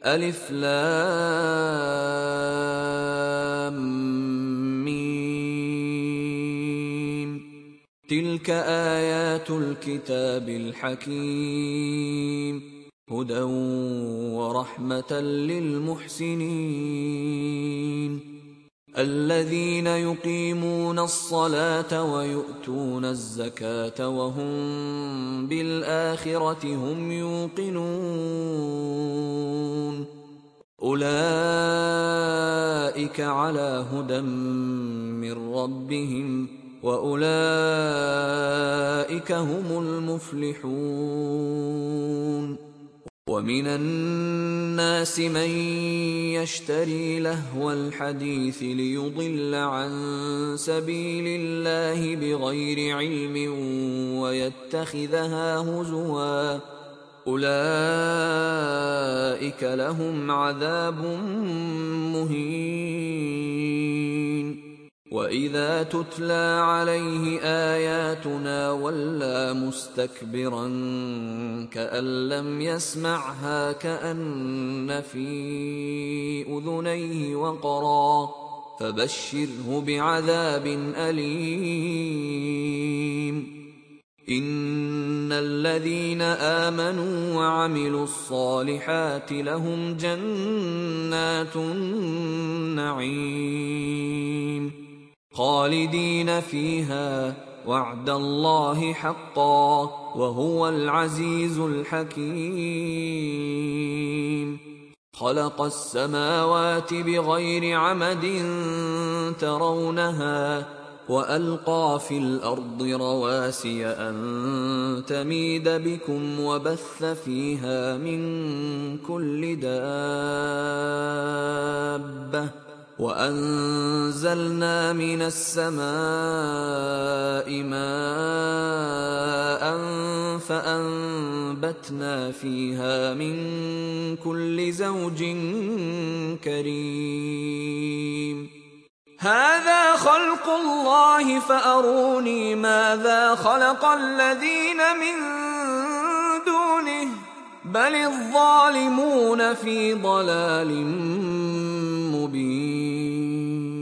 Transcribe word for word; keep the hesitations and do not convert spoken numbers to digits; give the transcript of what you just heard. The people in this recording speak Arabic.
ألف لام ميم. تلك آيات الكتاب الحكيم، هدى ورحمة للمحسنين الذين يقيمون الصلاة ويؤتون الزكاة وهم بالآخرة هم يوقنون. أولئك على هدى من ربهم وأولئك هم المفلحون. ومن الناس من يشتري لهو الحديث ليضل عن سبيل الله بغير علم ويتخذها هزوا، أولئك لهم عذاب مهين. وإذا تتلى عليه آياتنا ولى مستكبرا كأن لم يسمعها كأن في أذنيه وقرا، فبشره بعذاب أليم. إن الذين آمنوا وعملوا الصالحات لهم جنات النعيم خالدين فيها، وعد الله حقا وهو العزيز الحكيم. خلق السماوات بغير عمد ترونها وألقى في الأرض رواسي أن تميد بكم وبث فيها من كل دابة، وأنزلنا من السماء ماء فأنبتنا فيها من كل زوج كريم. هذا خلق الله فأروني ماذا خلق الذين من دونه بل الظالمون في ضلال مبين.